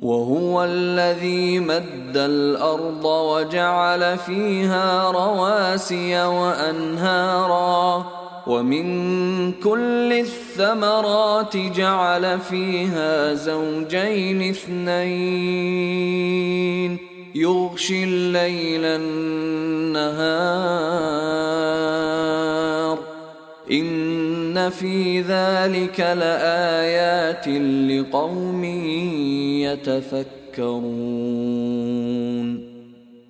وهو الذي مد الأرض وجعل فيها رواسي وأنهارا ومن كل الثمرات جعل فيها زوجين اثنين يغشي الليل النهار إن في ذلك لآيات لقوم يتفكرون.